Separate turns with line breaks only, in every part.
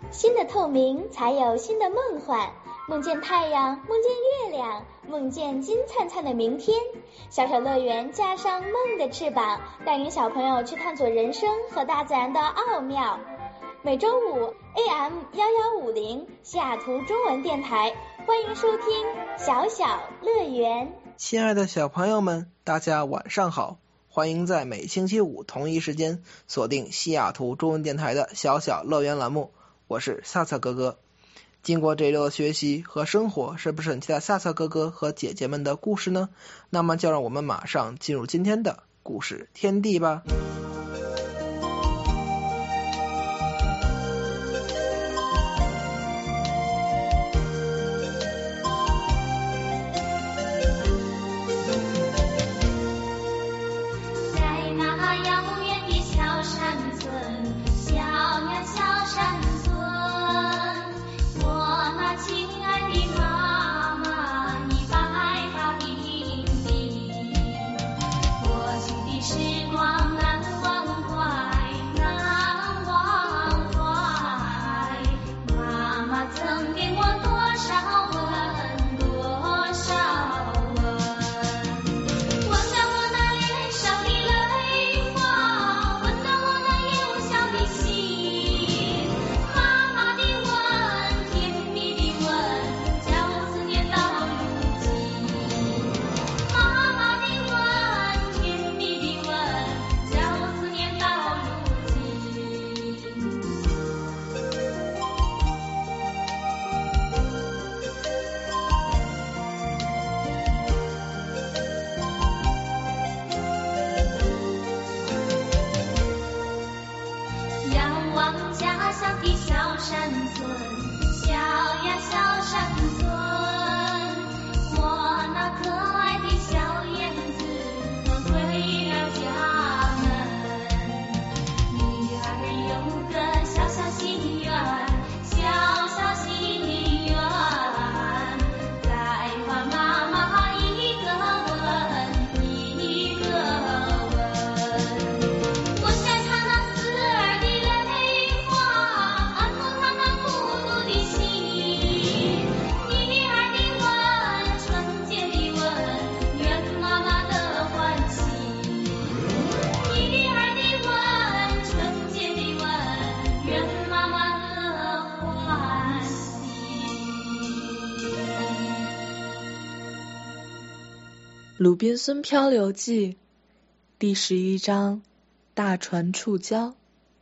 新的透明才有新的梦幻，梦见太阳，梦见月亮，梦见金灿灿的明天。小小乐园架上梦的翅膀，带领小朋友去探索人生和大自然的奥妙。每周五 AM1150 西雅图中文电台，欢迎收听小小乐园。
亲爱的小朋友们，大家晚上好，欢迎在每星期五同一时间锁定西雅图中文电台的小小乐园栏目，我是萨萨哥哥。经过这一周的学习和生活，是不是很期待萨萨哥哥和姐姐们的故事呢？那么就让我们马上进入今天的故事天地吧。
《鲁滨孙漂流记》第11章，大船触礁。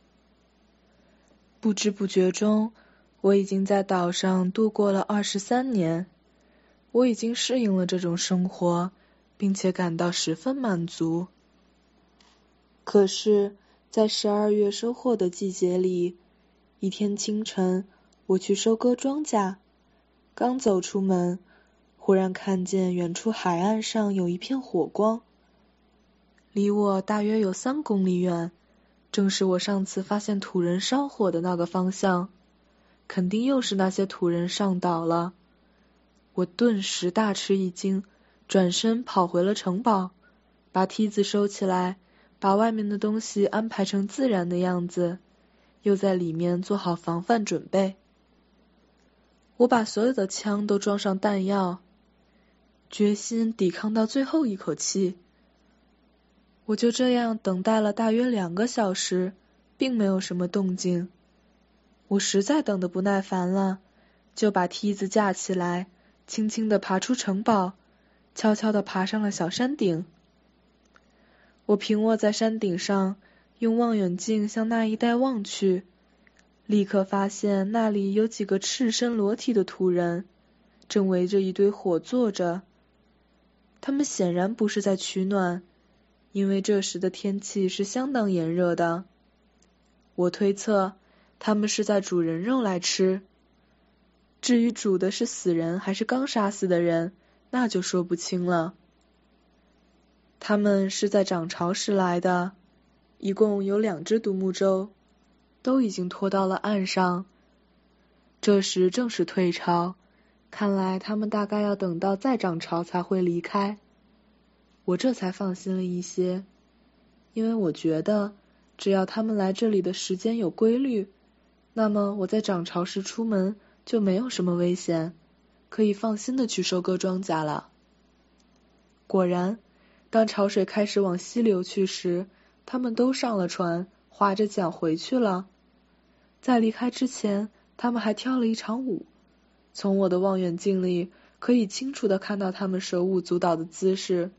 不知不觉中，我已经在岛上度过了23年。我已经适应了这种生活，并且感到十分满足。可是，在12月收获的季节里，一天清晨，我去收割庄稼，刚走出门，忽然看见远处海岸上有一片火光，离我大约有3公里远，正是我上次发现土人烧火的那个方向，肯定又是那些土人上岛了。我顿时大吃一惊，转身跑回了城堡，把梯子收起来，把外面的东西安排成自然的样子，又在里面做好防范准备。我把所有的枪都装上弹药，决心抵抗到最后一口气。我就这样等待了大约2个小时，并没有什么动静。我实在等得不耐烦了，就把梯子架起来，轻轻地爬出城堡，悄悄地爬上了小山顶。我平卧在山顶上，用望远镜向那一带望去，立刻发现那里有几个赤身裸体的土人，正围着一堆火坐着。他们显然不是在取暖，因为这时的天气是相当炎热的。我推测，他们是在煮人肉来吃。至于煮的是死人还是刚杀死的人，那就说不清了。他们是在涨潮时来的，一共有2只独木舟，都已经拖到了岸上。这时正是退潮，看来他们大概要等到再涨潮才会离开。我这才放心了一些，因为我觉得只要他们来这里的时间有规律， 那么我在涨潮时出门就没有什么危险，可以放心的去收割庄稼了。果然，当潮水开始往西流去时，他们都上了船，划着桨回去了。在离开之前，他们还跳了一场舞。从我的望远镜里，可以清楚地看到他们手舞足蹈的姿势。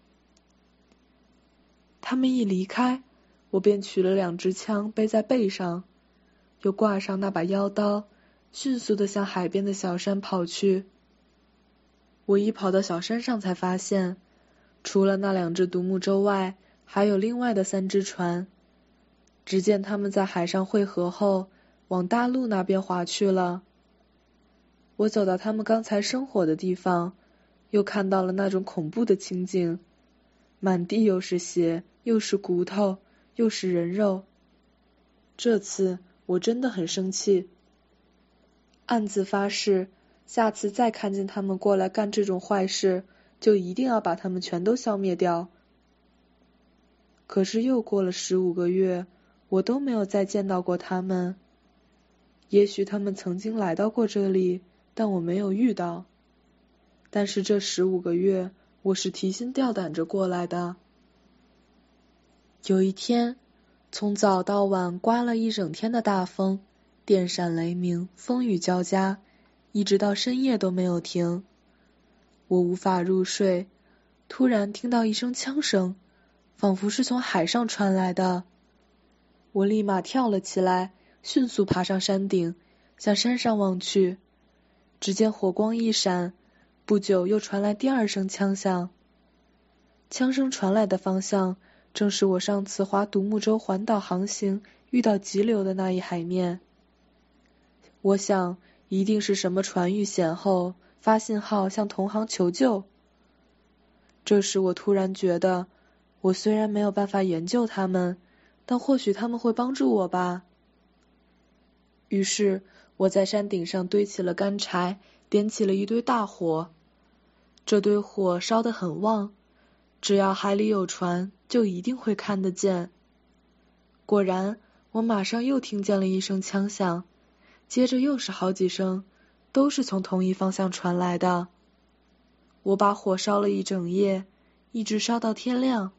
他们一离开，我便取了2支枪背在背上，又挂上那把腰刀，迅速地向海边的小山跑去。我一跑到小山上才发现，除了那2只独木舟外，还有另外的3只船。只见他们在海上汇合后，往大陆那边划去了。我走到他们刚才生火的地方，又看到了那种恐怖的情景，满地又是血，又是骨头，又是人肉。这次我真的很生气，暗自发誓，下次再看见他们过来干这种坏事，就一定要把他们全都消灭掉。可是又过了15个月，我都没有再见到过他们。也许他们曾经来到过这里，但我没有遇到。但是这15个月，我是提心吊胆着过来的。有一天，从早到晚刮了一整天的大风，电闪雷鸣，风雨交加，一直到深夜都没有停。我无法入睡，突然听到一声枪声，仿佛是从海上传来的。我立马跳了起来，迅速爬上山顶，向山上望去。只见火光一闪，不久又传来第2声枪响。枪声传来的方向，正是我上次划独木舟环岛航行遇到急流的那一海面。我想，一定是什么船遇险后发信号向同行求救。这时我突然觉得，我虽然没有办法研究他们，但或许他们会帮助我吧。于是我在山顶上堆起了干柴，点起了一堆大火。这堆火烧得很旺，只要海里有船，就一定会看得见。果然，我马上又听见了一声枪响，接着又是好几声，都是从同一方向传来的。我把火烧了一整夜，一直烧到天亮。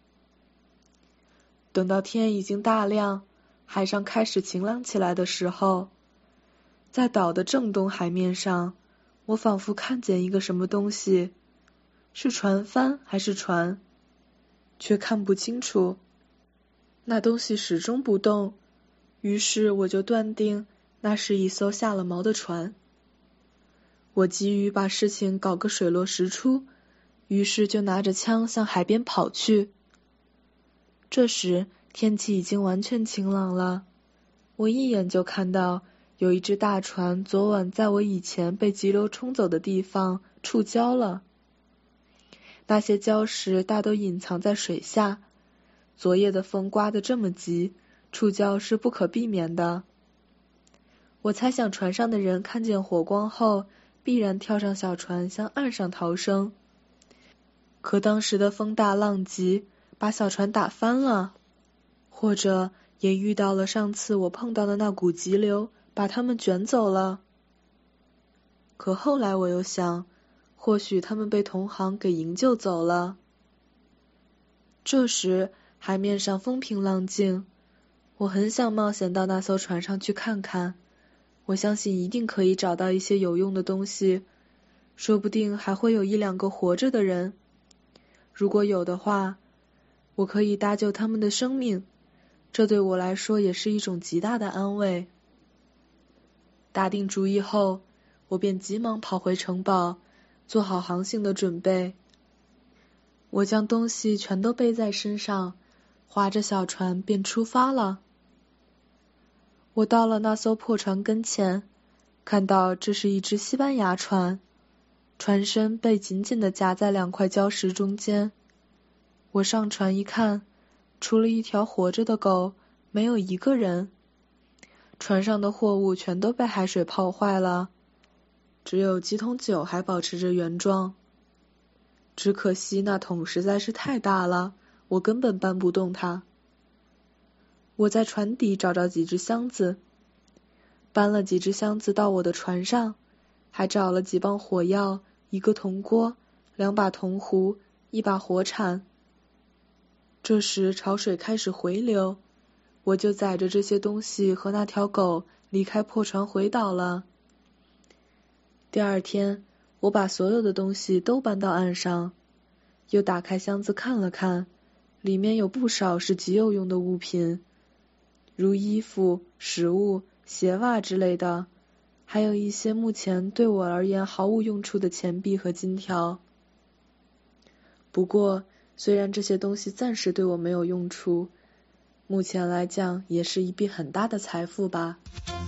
等到天已经大亮，海上开始晴朗起来的时候，在岛的正东海面上，我仿佛看见一个什么东西，是船帆还是船，却看不清楚。那东西始终不动，于是我就断定那是一艘下了锚的船。我急于把事情搞个水落石出，于是就拿着枪向海边跑去。这时天气已经完全晴朗了，我一眼就看到有一只大船昨晚在我以前被急流冲走的地方触礁了。那些礁石大都隐藏在水下，昨夜的风刮得这么急，触礁是不可避免的。我猜想船上的人看见火光后，必然跳上小船向岸上逃生。可当时的风大浪急，把小船打翻了，或者也遇到了上次我碰到的那股急流，把他们卷走了。可后来我又想，或许他们被同行给营救走了。这时海面上风平浪静，我很想冒险到那艘船上去看看，我相信一定可以找到一些有用的东西，说不定还会有1-2个活着的人。如果有的话，我可以搭救他们的生命，这对我来说也是一种极大的安慰。打定主意后，我便急忙跑回城堡，做好航行的准备。我将东西全都背在身上，划着小船便出发了。我到了那艘破船跟前，看到这是一只西班牙船，船身被紧紧地夹在2块礁石中间。我上船一看，除了一条活着的狗，没有一个人。船上的货物全都被海水泡坏了，只有几桶酒还保持着原状。只可惜那桶实在是太大了，我根本搬不动它。我在船底找着几只箱子， 搬了几只箱子到我的船上，还找了几磅火药、1个铜锅、2把铜壶、1把火铲。这时潮水开始回流，我就载着这些东西和那条狗离开破船回岛了。第二天，我把所有的东西都搬到岸上，又打开箱子看了看，里面有不少是极有用的物品，如衣服、食物、鞋袜之类的，还有一些目前对我而言毫无用处的钱币和金条。不过，虽然这些东西暂时对我没有用处，目前来讲也是一笔很大的财富吧。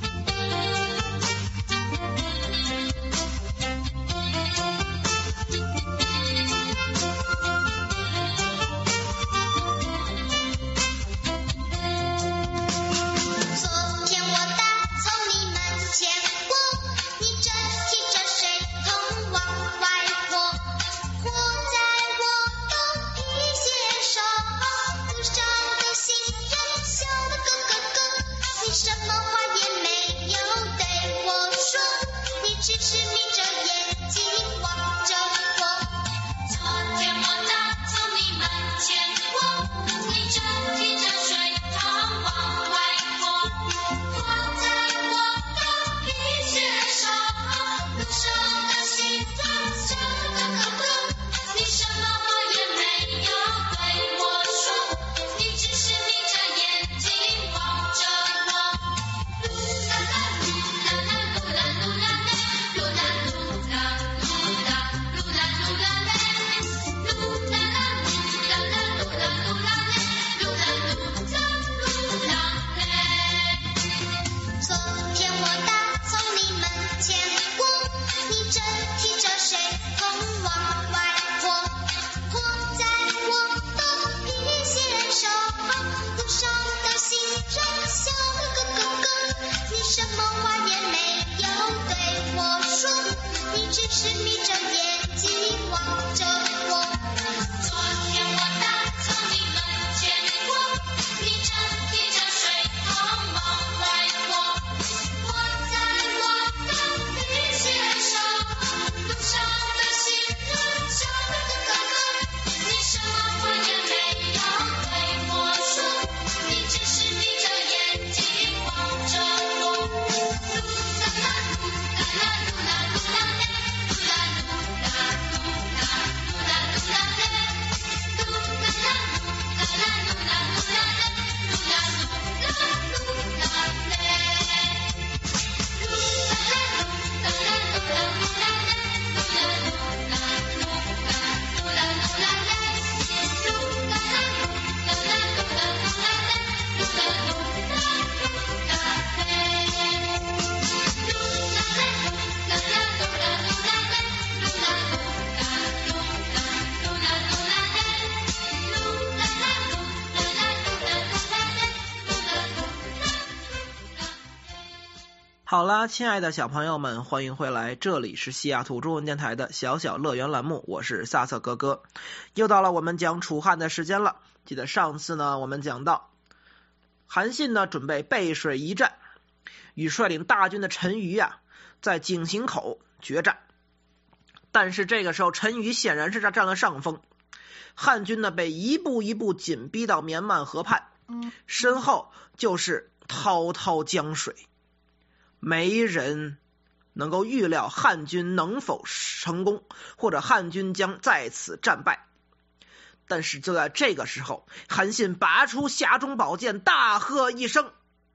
好啦，亲爱的小朋友们，欢迎回来，这里是西雅图中文电台的小小乐园栏目，我是萨瑟哥哥。又到了我们讲楚汉的时间了。记得上次呢，我们讲到韩信呢准备背水一战，与率领大军的陈馀在井陉口决战。但是这个时候陈馀显然是占了上风，汉军呢被一步一步紧逼到绵漫河畔，身后就是滔滔江水。没人能够预料汉军能否成功，或者汉军将在此战败。但是就在这个时候，韩信拔出匣中宝剑，大喝一声：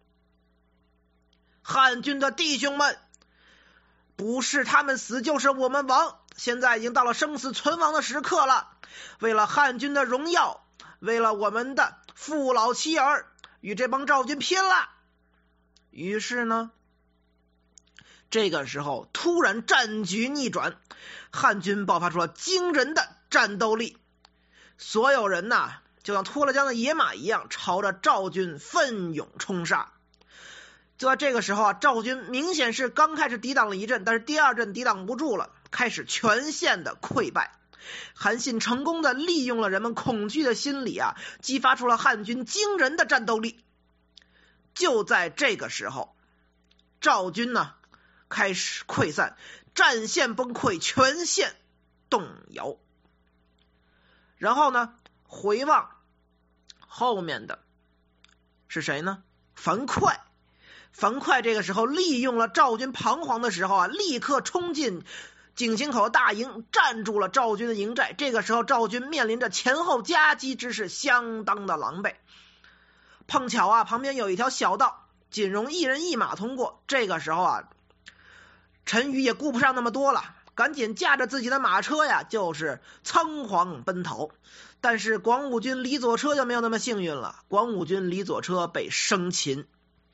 汉军的弟兄们，不是他们死就是我们亡，现在已经到了生死存亡的时刻了，为了汉军的荣耀，为了我们的父老妻儿，与这帮赵军拼了。于是呢，这个时候突然战局逆转，汉军爆发出了惊人的战斗力，所有人就像脱了缰的野马一样，朝着赵军奋勇冲杀。就在这个时候赵军明显是刚开始抵挡了一阵，但是第二阵抵挡不住了，开始全线的溃败。韩信成功的利用了人们恐惧的心理激发出了汉军惊人的战斗力。就在这个时候， 赵军呢开始溃散，战线崩溃，全线动摇。然后呢，回望后面的是谁呢？樊哙。樊哙这个时候利用了赵军彷徨的时候立刻冲进井陉口大营，占住了赵军的营寨。这个时候赵军面临着前后夹击之势，相当的狼狈。碰巧旁边有一条小道，仅容一人一马通过。这个时候陈馀也顾不上那么多了，赶紧驾着自己的马车就是仓皇奔逃。但是广武军李左车就没有那么幸运了，广武军李左车被生擒。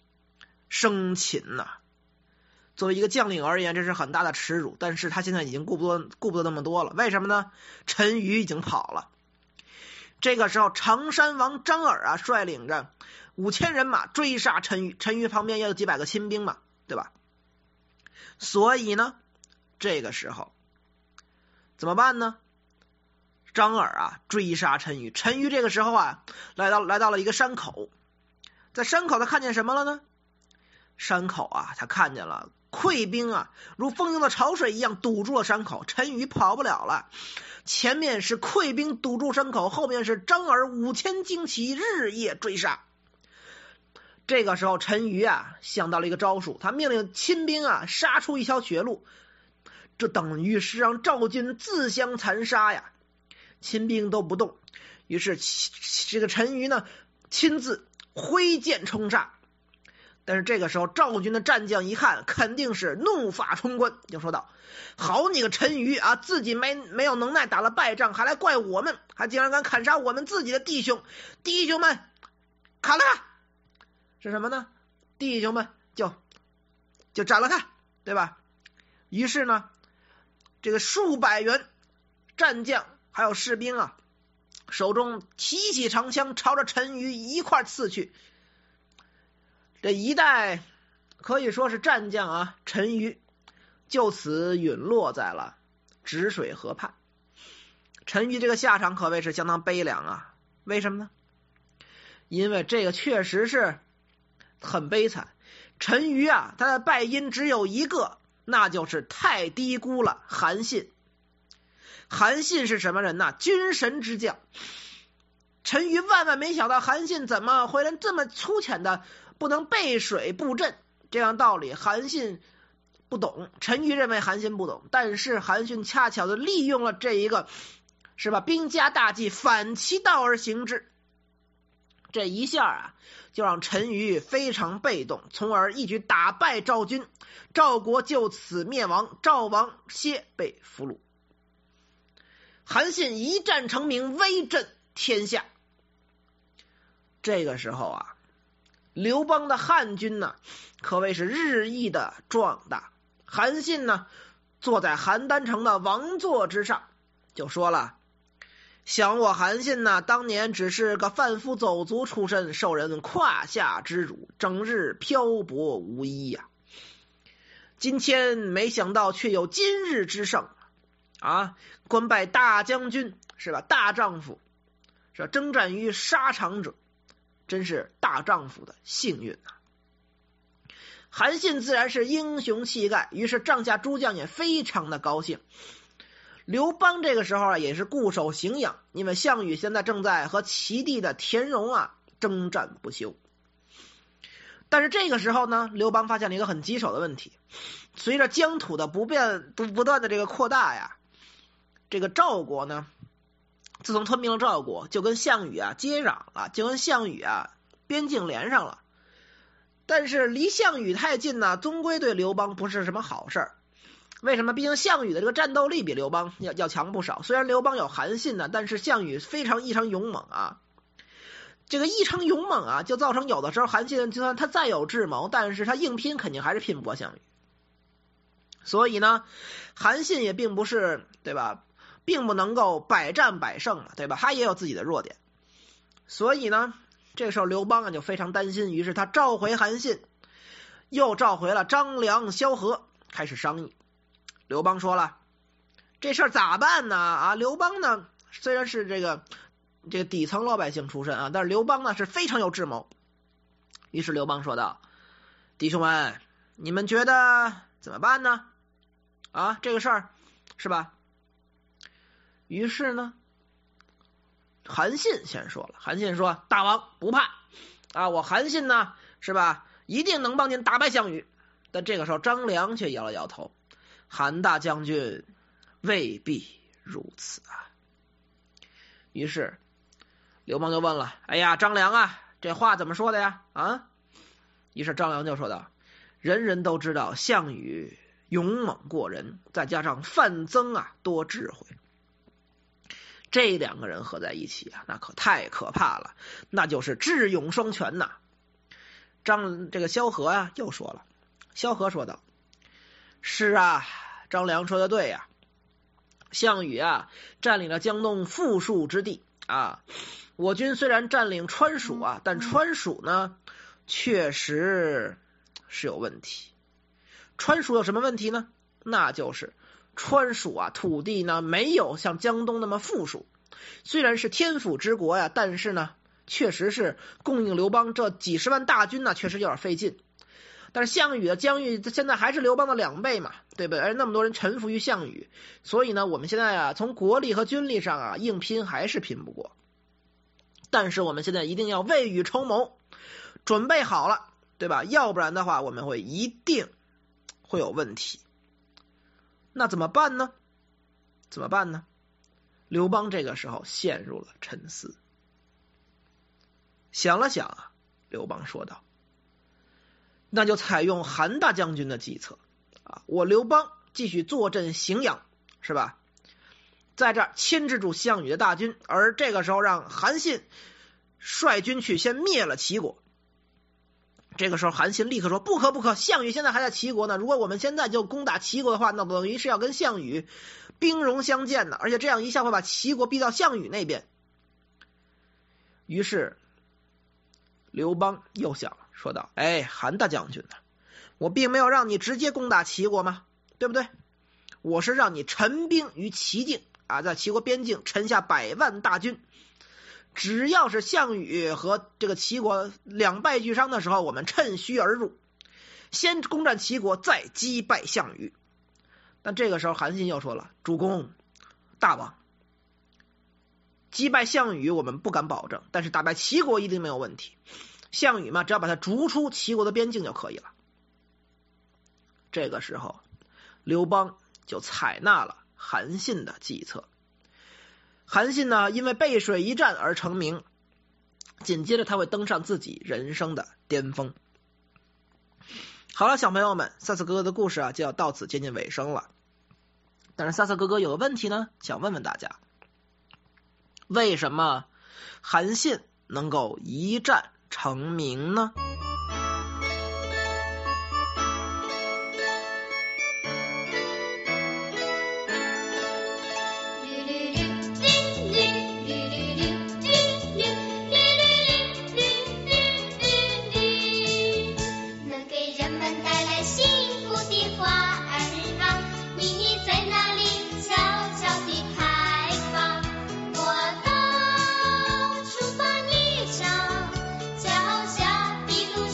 作为一个将领而言，这是很大的耻辱，但是他现在已经顾不得那么多了。为什么呢？陈馀已经跑了。这个时候常山王张耳率领着5000人马追杀陈馀，陈馀旁边也有几百个亲兵嘛，对吧？所以呢，这个时候怎么办呢？张耳追杀陈馀。陈馀这个时候来到了一个山口，在山口他看见什么了呢？山口他看见了溃兵如蜂拥的潮水一样堵住了山口，陈馀跑不了了。前面是溃兵堵住山口，后面是张耳5000精骑日夜追杀。这个时候陈馀想到了一个招数，他命令亲兵杀出一条血路，这等于是让赵军自相残杀呀。亲兵都不动，于是这个陈馀呢亲自挥剑冲杀。但是这个时候赵军的战将一看，肯定是怒发冲冠，就说道：好你个陈馀自己没有能耐打了败仗，还来怪我们，还竟然敢砍杀我们自己的弟兄们，砍了他！是什么呢？弟兄们就斩了他，对吧？于是呢，这个数百员战将还有士兵手中提起长枪，朝着陈馀一块刺去。这一代可以说是战将陈馀就此陨落在了止水河畔。陈馀这个下场可谓是相当悲凉为什么呢？因为这个确实是很悲惨。陈馀他的败因只有一个，那就是太低估了韩信。韩信是什么人呢？军神之将。陈馀万万没想到韩信怎么会连这么粗浅的不能背水布阵这样道理韩信不懂。陈馀认为韩信不懂，但是韩信恰巧的利用了这一个是吧兵家大忌，反其道而行之。这一下就让陈馀非常被动，从而一举打败赵军，赵国就此灭亡，赵王歇被俘虏。韩信一战成名，威震天下。这个时候刘邦的汉军呢可谓是日益的壮大。韩信呢坐在邯郸城的王座之上，就说了：想我韩信呢当年只是个贩夫走卒出身，受人胯下之辱，整日漂泊无依今天没想到却有今日之胜官拜大将军，是吧？大丈夫，是吧？征战于沙场者，真是大丈夫的幸运韩信自然是英雄气概，于是帐下诸将也非常的高兴。刘邦这个时候也是固守荥阳，因为项羽现在正在和齐地的田荣征战不休。但是这个时候呢，刘邦发现了一个很棘手的问题，随着疆土的不断的这个扩大这个赵国呢自从吞并了赵国，就跟项羽接壤了，就跟项羽边境连上了。但是离项羽太近呢，终归对刘邦不是什么好事儿。为什么？毕竟项羽的这个战斗力比刘邦要强不少。虽然刘邦有韩信呢，但是项羽异常勇猛这个异常勇猛就造成有的时候韩信就算他再有智谋，但是他硬拼肯定还是拼不过项羽。所以呢，韩信也并不是，对吧？并不能够百战百胜对吧？他也有自己的弱点。所以呢，这个时候刘邦就非常担心，于是他召回韩信，又召回了张良、萧何，开始商议。刘邦说了，这事儿咋办呢？刘邦呢虽然是这个底层老百姓出身但是刘邦呢是非常有智谋。于是刘邦说道：弟兄们， 你们觉得怎么办呢？啊，这个事儿是吧？于是呢，韩信先说了，韩信说：“大王不怕啊，我韩信呢，是吧？一定能帮您打败项羽。”但这个时候张良却摇了摇头：“韩大将军未必如此啊。”于是刘邦就问了：“哎呀，张良啊，这话怎么说的呀？啊？”于是张良就说道：“人人都知道项羽勇猛过人，再加上范增啊多智慧，这两个人合在一起啊，那可太可怕了，那就是智勇双全呐。”这个萧何啊又说了，萧何说道：“是啊，张良说的对呀，项羽啊占领了江东富庶之地啊，我军虽然占领川蜀啊，但川蜀呢确实是有问题。川蜀有什么问题呢？那就是川蜀啊土地呢没有像江东那么富庶，虽然是天府之国呀，但是呢确实是供应刘邦这几十万大军呢确实有点费劲。但是项羽的疆域现在还是刘邦的2倍嘛，对不对？而那么多人臣服于项羽，所以呢我们现在啊从国力和军力上啊硬拼还是拼不过。但是我们现在一定要未雨绸缪，准备好了，对吧？要不然的话我们一定会有问题。那怎么办呢？刘邦这个时候陷入了沉思，想了想啊，刘邦说道：“那就采用韩大将军的计策啊，我刘邦继续坐镇荥阳，是吧？在这儿牵制住项羽的大军，而这个时候让韩信率军去先灭了齐国。”这个时候韩信立刻说：“不可，项羽现在还在齐国呢，如果我们现在就攻打齐国的话，那等于是要跟项羽兵戎相见的，而且这样一下会把齐国逼到项羽那边。”于是刘邦又想了，说道：“哎，韩大将军啊，我并没有让你直接攻打齐国吗？对不对？我是让你陈兵于齐境啊，在齐国边境陈下100万大军，只要是项羽和这个齐国两败俱伤的时候，我们趁虚而入，先攻占齐国，再击败项羽。”但这个时候韩信又说了：“主公，大王，击败项羽我们不敢保证，但是打败齐国一定没有问题。项羽嘛，只要把他逐出齐国的边境就可以了。”这个时候刘邦就采纳了韩信的计策。韩信呢，因为背水一战而成名，紧接着他会登上自己人生的巅峰。好了，小朋友们，萨萨哥哥的故事啊就要到此接近尾声了。但是萨萨哥哥有个问题呢，想问问大家：为什么韩信能够一战成名呢？
比如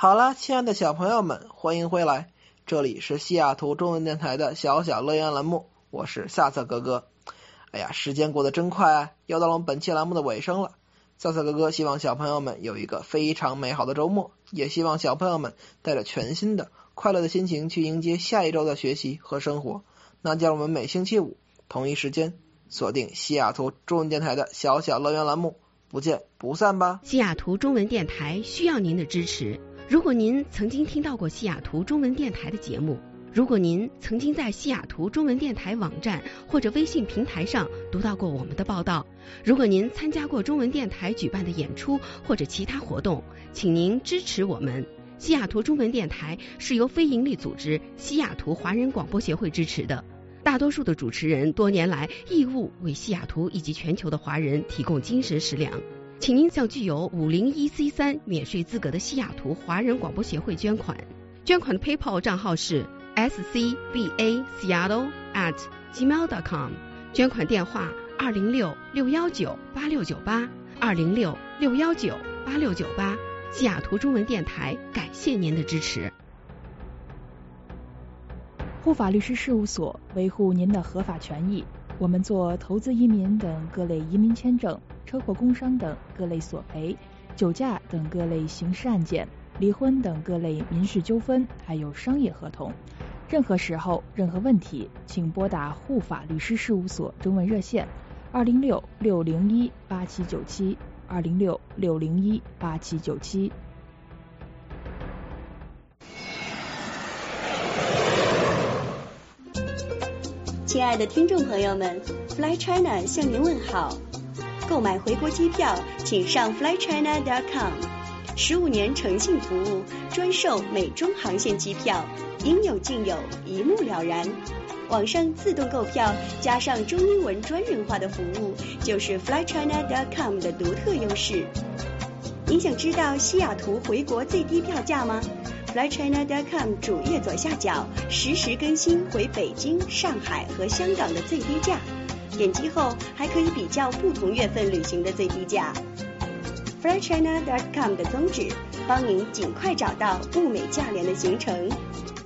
好了，亲爱的小朋友们，欢迎回来，这里是西雅图中文电台的小小乐园栏目，我是萨萨哥哥。哎呀，时间过得真快啊，又到了我们本期栏目的尾声了。萨萨哥哥希望小朋友们有一个非常美好的周末，也希望小朋友们带着全新的快乐的心情去迎接下一周的学习和生活。那就让我们每星期五同一时间锁定西雅图中文电台的小小乐园栏目，不见不散吧。
西雅图中文电台需要您的支持。如果您曾经听到过西雅图中文电台的节目，如果您曾经在西雅图中文电台网站或者微信平台上读到过我们的报道，如果您参加过中文电台举办的演出或者其他活动，请您支持我们。西雅图中文电台是由非营利组织西雅图华人广播协会支持的，大多数的主持人多年来义务为西雅图以及全球的华人提供精神食粮。请您向具有501C3免税资格的西雅图华人广播协会捐款。捐款的 PayPal 账号是 scbaseattle@gmail.com， 捐款电话206-619-8698 206-619-8698。西雅图中文电台感谢您的支持。
护法律师事务所维护您的合法权益，我们做投资移民等各类移民签证、车祸工伤等各类索赔、酒驾等各类刑事案件、离婚等各类民事纠纷，还有商业合同。任何时候任何问题，请拨打护法律师事务所中文热线206-601-8797 206-601-8797。
亲爱的听众朋友们， Fly China 向您问好。购买回国机票请上 flychina.com， 15年诚信服务，专售美中航线机票，应有尽有，一目了然。网上自动购票加上中英文专人化的服务，就是 flychina.com 的独特优势。您想知道西雅图回国最低票价吗？flychina.com 主页左下角实时更新回北京、上海和香港的最低价，点击后还可以比较不同月份旅行的最低价。flychina.com 的宗旨，帮您尽快找到物美价廉的行程。